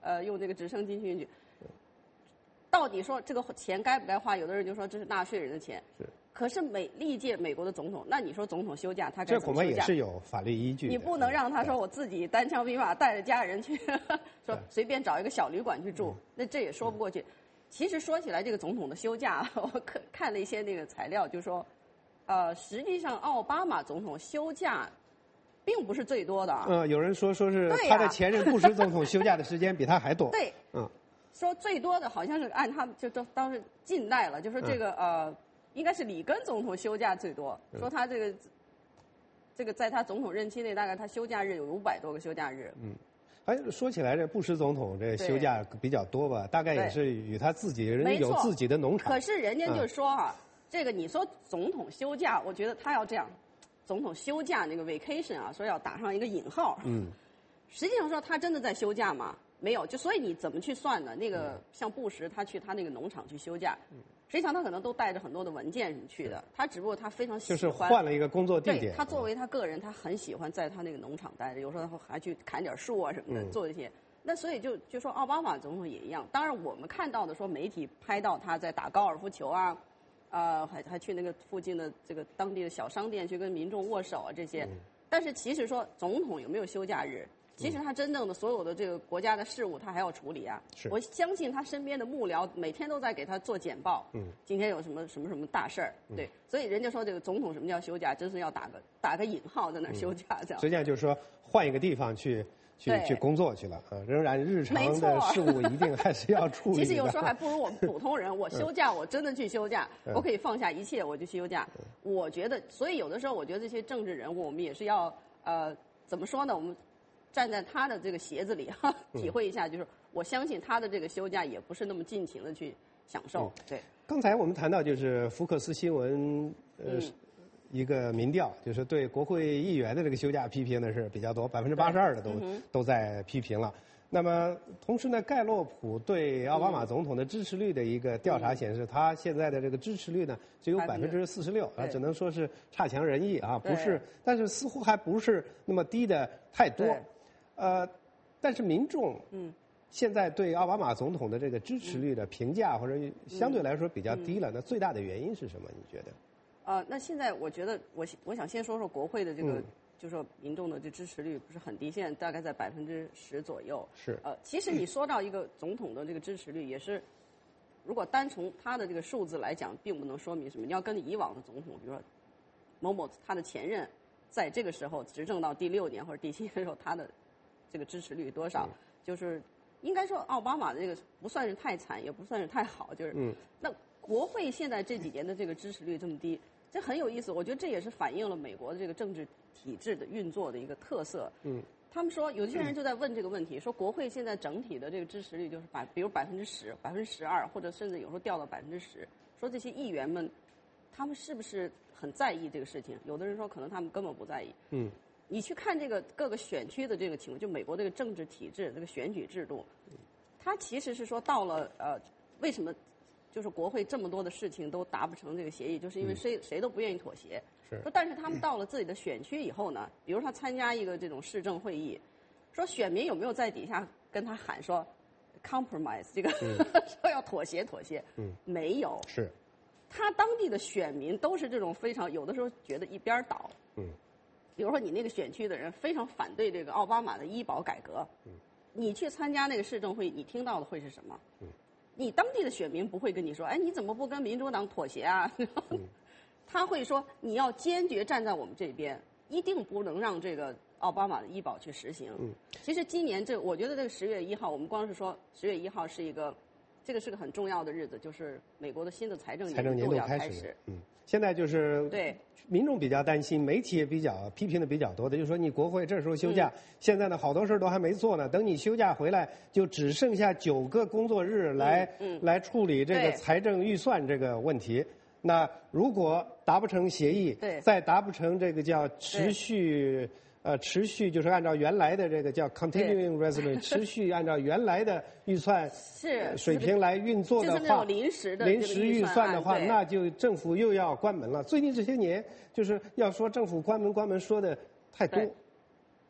用这个直升机进去。到底说这个钱该不该花？有的人就说这是纳税人的钱。 是。 可是历届美国的总统，那你说总统休假，他该怎么休假？ 这恐怕也是有法律依据的。 你不能让他说我自己单枪匹马带着家人去，说随便找一个小旅馆去住，那这也说不过去。其实说起来，这个总统的休假，我看了一些那个材料，就说，实际上奥巴马总统休假并不是最多的啊。 有人说是他的前任布什总统休假的时间比他还多。 对。说最多的好像是按他们就当时近代了，就说这个应该是里根总统休假最多，说他这个在他总统任期内，大概他休假日有500多个休假日。 说起来，这布什总统这休假比较多吧？大概也是与他自己人有自己的农场。 可是人家就说这个你说总统休假，我觉得他要这样，总统休假那个 vacation 啊，说要打上一个引号。实际上说他真的在休假吗？没有，所以你怎么去算呢？那个像布什，他去他那个农场去休假，实际上他可能都带着很多的文件去的。他只不过他非常喜欢， 就是换了一个工作地点。 对，他作为他个人，他很喜欢在他那个农场待着，有时候还去砍点树啊什么的，做这些。那所以就说奥巴马总统也一样。当然我们看到的说媒体拍到他在打高尔夫球啊，还去那个附近的这个当地的小商店去跟民众握手啊这些。但是其实说总统有没有休假日？其实他真正的所有的这个国家的事务，他还要处理啊。我相信他身边的幕僚每天都在给他做简报。今天有什么大事儿？对，所以人家说这个总统什么叫休假，真是要打个引号在那儿休假这样。 实际上就是说换一个地方去工作去了仍然日常的事务一定还是要处理的。 其实有时候还不如我们普通人，我休假我真的去休假，我可以放下一切我就去休假。我觉得，所以有的时候我觉得这些政治人物，我们也是要怎么说呢？我们站在他的这个鞋子里体会一下，就是我相信他的这个休假也不是那么尽情的去享受。对， 刚才我们谈到就是福克斯新闻一个民调，就是对国会议员的这个休假批评的是比较多，82%的都在批评了。那么同时呢，盖洛普对奥巴马总统的支持率的一个调查显示，他现在的这个支持率呢只有46%只能说是差强人意啊，不是，但是似乎还不是那么低的太多。但是民众现在对奥巴马总统的这个支持率的评价或者相对来说比较低了，那最大的原因是什么？你觉得？ 那现在我觉得我想先说说国会的这个，就是说民众的这支持率不是很低，现在大概在10%左右。 是。 其实你说到一个总统的这个支持率，也是如果单从他的这个数字来讲，并不能说明什么。你要跟以往的总统，比如说某某他的前任，在这个时候执政到第6年或者第7年的时候，他的这个支持率多少？就是应该说奥巴马的这个不算是太惨，也不算是太好，就是那国会现在这几年的这个支持率这么低，这很有意思。我觉得这也是反映了美国的这个政治体制的运作的一个特色。他们说有些人就在问这个问题，说国会现在整体的这个支持率就是比如10%、12%，或者甚至有时候掉到10%，说这些议员们他们是不是很在意这个事情？有的人说可能他们根本不在意。你去看这个各个选区的这个情况，就美国这个政治体制、这个选举制度，它其实是说到了为什么就是国会这么多的事情都达不成这个协议，就是因为谁都不愿意妥协。说但是他们到了自己的选区以后呢，比如他参加一个这种市政会议，说选民有没有在底下跟他喊说 compromise 这个说要妥协？没有。 是。 他当地的选民都是这种非常有的时候觉得一边倒。比如说你那个选区的人非常反对这个奥巴马的医保改革，你去参加那个市政会，你听到的会是什么？你当地的选民不会跟你说，哎，你怎么不跟民主党妥协啊？他会说你要坚决站在我们这边，一定不能让这个奥巴马的医保去实行。其实今年我觉得这个10月1号，我们光是说10月1号是一个，这个是个很重要的日子，就是美国的新的财政年度要开始。 现在就是对民众比较担心，媒体也比较批评的比较多的，就是说你国会这时候休假，现在呢好多事都还没做呢，等你休假回来，就只剩下9个工作日来处理这个财政预算这个问题。那如果达不成协议，再达不成这个叫持续就是按照原来的这个叫 continuing resolution 持续按照原来的预算水平来运作的话， 就是那种临时预算的话，那就政府又要关门了。最近这些年，就是要说政府关门说的太多，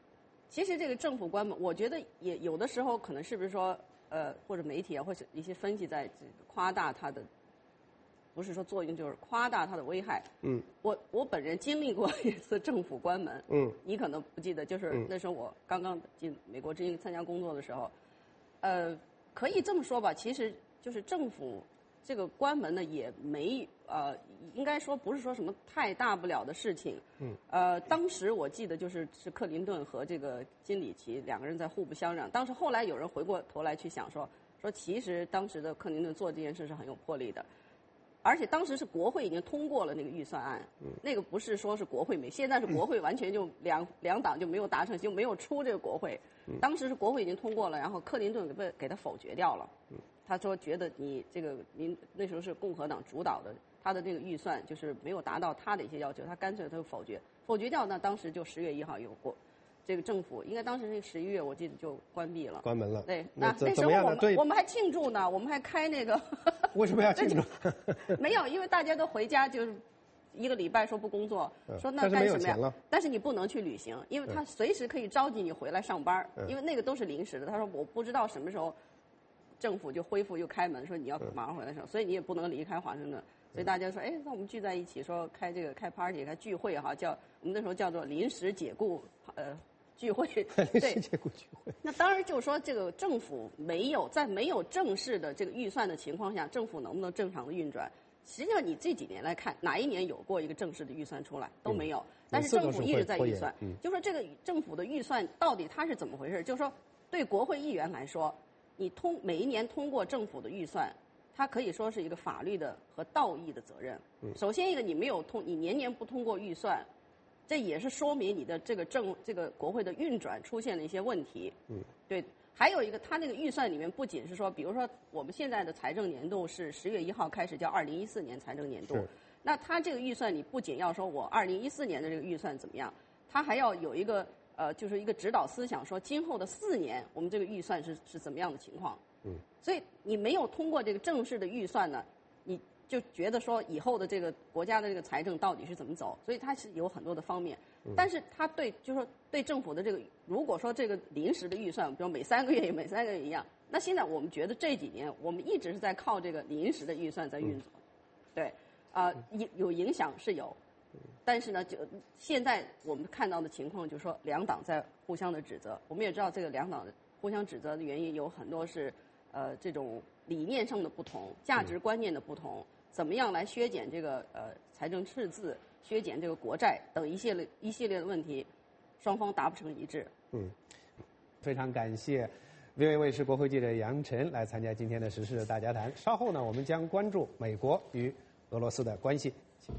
其实这个政府关门，我觉得也有的时候可能是不是说或者媒体啊或者一些分析在这个夸大它的，不是说作用，就是夸大它的危害。我本人经历过一次政府关门。你可能不记得，就是那时候我刚刚进美国之音参加工作的时候，可以这么说吧，其实就是政府这个关门呢也没应该说不是说什么太大不了的事情。当时我记得是克林顿和这个金里奇两个人在互不相让。当时后来有人回过头来去想说其实当时的克林顿做这件事是很有魄力的。而且当时是国会已经通过了那个预算案，那个不是说是国会没，现在是国会完全就两党就没有达成，就没有出这个国会。当时是国会已经通过了，然后克林顿给他否决掉了。他说觉得您那时候是共和党主导的，他的这个预算就是没有达到他的一些要求，他干脆他就否决掉。那当时就10月1号有过。这个政府应该当时是11月，我记得就关闭了， 关门了。 对，那时候我们还庆祝呢，我们还开那个。 为什么要庆祝？ 没有，因为大家都回家，就是1个礼拜说不工作，说那干什么呀？但是你不能去旅行，因为他随时可以召集你回来上班，因为那个都是临时的。他说我不知道什么时候政府就恢复又开门，说你要马上回来上，所以你也不能离开华盛顿。所以大家说，那我们聚在一起说开 party 开聚会哈，我们那时候叫做临时解雇聚会。 临时解雇聚会。 那当然就是说，这个政府在没有正式的这个预算的情况下，政府能不能正常的运转？实际上，你这几年来看，哪一年有过一个正式的预算出来都没有。但是政府一直在预算，就说这个政府的预算到底它是怎么回事？就是说，对国会议员来说，你每一年通过政府的预算，它可以说是一个法律的和道义的责任。首先一个，你年年不通过预算。这也是说明你的这个国会的运转出现了一些问题。对。还有一个，它那个预算里面不仅是说，比如说我们现在的财政年度是10月1号开始叫2014年财政年度，那它这个预算你不仅要说我2014年的这个预算怎么样，它还要有一个就是一个指导思想，说今后的4年我们这个预算是怎么样的情况。所以你没有通过这个正式的预算呢，你就觉得说以后的这个国家的这个财政到底是怎么走，所以它是有很多的方面。但是它就是说对政府的这个，如果说这个临时的预算，比如每3个月一样，那现在我们觉得这几年我们一直是在靠这个临时的预算在运作。对，有影响是有，但是呢，就现在我们看到的情况就是说两党在互相的指责。我们也知道这个两党互相指责的原因有很多是这种理念上的不同、价值观念的不同。怎么样来削减这个财政赤字、削减这个国债等一系列的问题，双方达不成一致。 非常感谢VOA 卫视国会记者杨晨来参加今天的时事大家谈。稍后呢，我们将关注美国与俄罗斯的关系。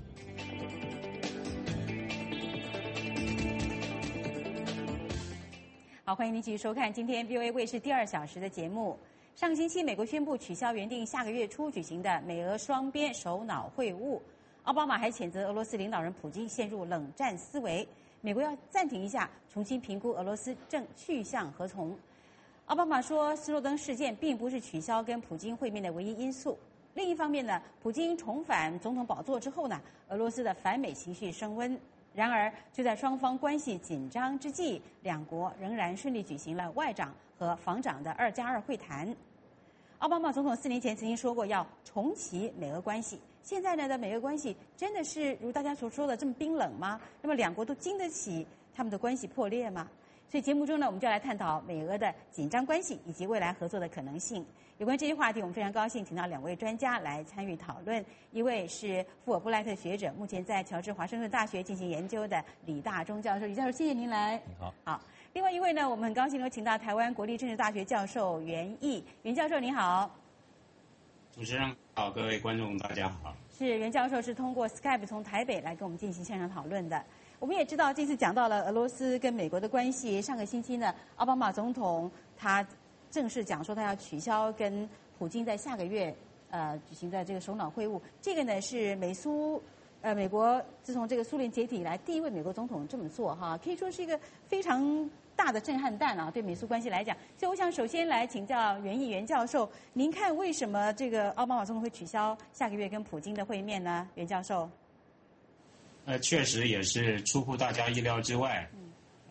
好，欢迎您继续收看今天 VOA 卫视第2小时的节目。上个星期，美国宣布取消原定下个月初举行的美俄双边首脑会晤。奥巴马还谴责俄罗斯领导人普京陷入冷战思维，美国要暂停一下，重新评估俄罗斯正去向何从。奥巴马说，斯诺登事件并不是取消跟普京会面的唯一因素。另一方面呢，普京重返总统宝座之后呢，俄罗斯的反美情绪升温。然而，就在双方关系紧张之际，两国仍然顺利举行了外长和防长的2+2会谈。奥巴马总统4年前曾经说过要重启美俄关系，现在呢的美俄关系真的是如大家所说的这么冰冷吗？那么两国都经得起他们的关系破裂吗？所以节目中呢，我们就来探讨美俄的紧张关系以及未来合作的可能性。有关这些话题，我们非常高兴请到2位专家来参与讨论。一位是富尔布莱特学者，目前在乔治华盛顿大学进行研究的李大中教授。李教授，谢谢您来。 你好。 好。另外一位呢，我们很高兴能请到台湾国立政治大学教授袁毅。袁教授您好。 主持人好，各位观众大家好。 是袁教授是通过 Skype 从台北来跟我们进行现场讨论的。我们也知道这次讲到了俄罗斯跟美国的关系。上个星期呢，奥巴马总统他正式讲说他要取消跟普京在下个月举行的这个首脑会晤。这个呢是美国自从这个苏联解体以来第一位美国总统这么做哈，可以说是一个非常大的震撼弹啊，对美苏关系来讲。所以我想首先来请教袁教授，您看为什么这个奥巴马总统会取消下个月跟普京的会面呢？袁教授。 确实也是出乎大家意料之外。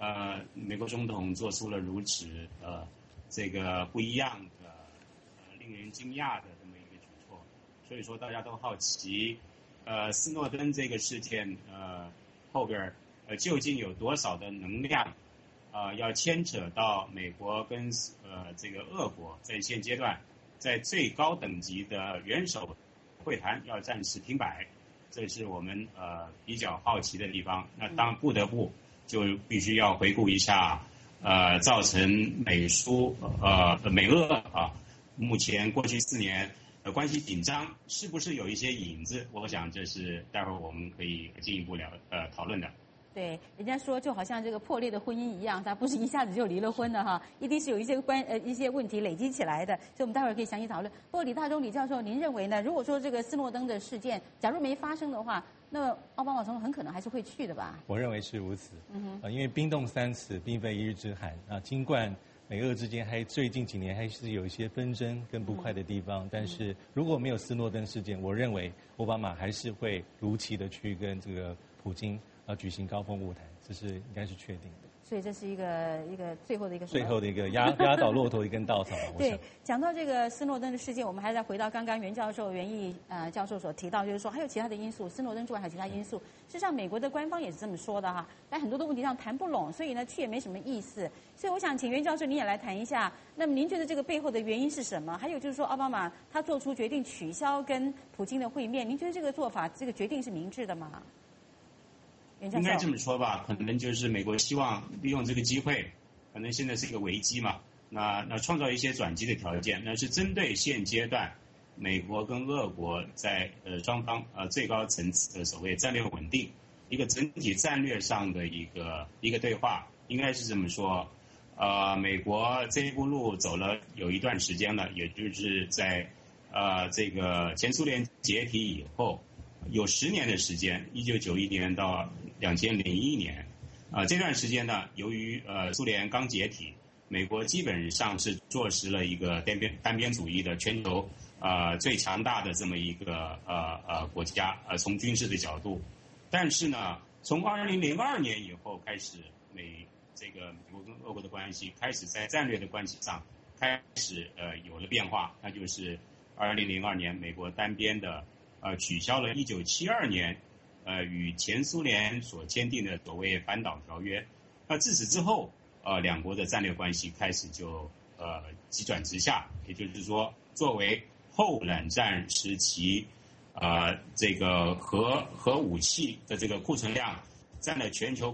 美国总统做出了如此这个不一样的令人惊讶的这么一个举措，所以说大家都好奇，斯诺登这个事件后边究竟有多少的能量要牵扯到美国跟这个俄国在现阶段在最高等级的元首会谈要暂时停摆，这是我们比较好奇的地方。那当然不得不就必须要回顾一下造成美俄目前过去4年关系紧张是不是有一些影子，我想这是待会儿我们可以进一步讨论的。 对，人家说就好像这个破裂的婚姻一样，它不是一下子就离了婚的哈，一定是有一些问题累积起来的，所以我们待会儿可以详细讨论。不过李大中李教授，您认为呢？如果说这个斯诺登的事件假如没发生的话，那奥巴马总统很可能还是会去的吧？ 我认为是如此。因为冰冻三尺并非一日之寒啊，尽管美俄之间最近几年还是有一些纷争跟不快的地方，但是如果没有斯诺登事件，我认为奥巴马还是会如期的去跟这个普京举行高峰晤谈，这是应该是确定的。 所以这是一个最后的一个压倒骆驼一根稻草。 对，讲到这个斯诺登的事件，我们还再回到刚刚袁毅教授所提到，就是说还有其他的因素，斯诺登之外还有其他因素。事实上，美国的官方也是这么说的哈，在很多的问题上谈不拢，所以呢去也没什么意思。所以我想请袁教授您也来谈一下，那么您觉得这个背后的原因是什么？还有就是说，奥巴马他做出决定取消跟普京的会面，您觉得这个做法这个决定是明智的吗？ 应该这么说吧，可能就是美国希望利用这个机会，可能现在是一个危机嘛，那创造一些转机的条件，那是针对现阶段美国跟俄国在双方最高层次的所谓战略稳定，一个整体战略上的一个对话，应该是这么说。美国这一步路走了有一段时间了，也就是在这个前苏联解体以后。有10年的时间，1991年到2001年，这段时间呢，由于苏联刚解体，美国基本上是坐实了一个单边主义的全球最强大的这么一个国家，从军事的角度。但是呢，从2002年以后开始，美国跟俄国的关系开始在战略的关系上开始有了变化，那就是2002年美国单边的。取消了1972年与前苏联所签订的所谓反导条约。自此之后，两国的战略关系开始就急转直下，也就是说，作为后冷战时期这个核武器的这个库存量占了全球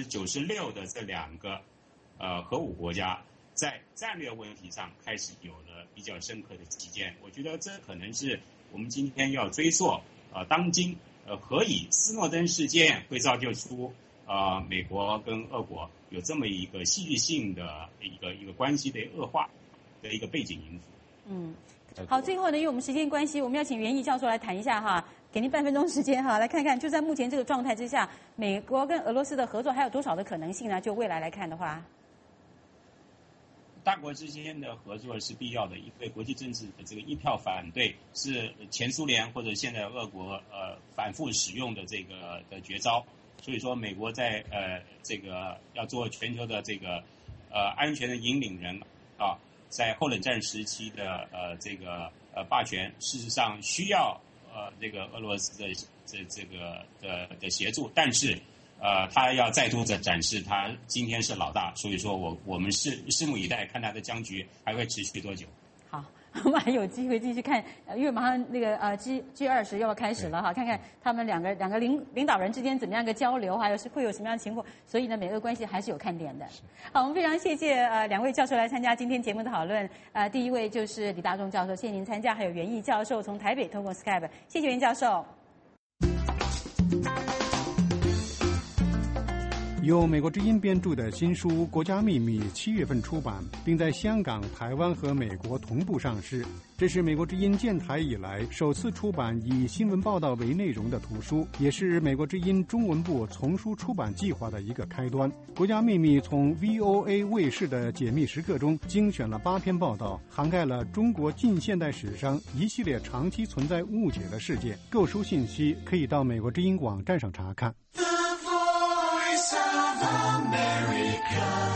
96%的这2个核武国家，在战略问题上开始有了比较深刻的体现。我觉得这可能是我们今天要追溯当今何以斯诺登事件会造就出美国跟俄国有这么一个戏剧性的一个关系的恶化的一个背景因素。 好，最后呢，因为我们时间关系，我们要请袁毅教授来谈一下哈，给您半分钟时间哈，来看看就在目前这个状态之下，美国跟俄罗斯的合作还有多少的可能性呢？就未来来看的话。 大国之间的合作是必要的，因为国际政治的这个一票反对是前苏联或者现在俄国反复使用的这个的绝招，所以说美国在这个要做全球的这个安全的引领人在后冷战时期的这个霸权，事实上需要这个俄罗斯的这个的协助，但是。他要再度的展示他今天是老大，所以说我们拭目以待，看他的僵局还会持续多久。 好，我们还有机会继续看，因为马上那个G20又要开始了哈，看看他们两个领导人之间怎么样一个交流，还有会有什么样的情况，所以呢，美俄关系还是有看点的。好，我们非常谢谢2位教授来参加今天节目的讨论。第一位就是李大中教授，谢谢您参加，还有袁毅教授从台北通过 Skype， 谢谢袁教授。 由美国之音编著的新书《国家秘密》7月份出版，并在香港、台湾和美国同步上市。这是美国之音建台以来首次出版以新闻报道为内容的图书，也是美国之音中文部丛书出版计划的一个开端。《国家秘密》从 VOA 卫视的解密时刻中精选了8篇报道，涵盖了中国近现代史上一系列长期存在误解的事件。购书信息可以到美国之音网站上查看。America. Because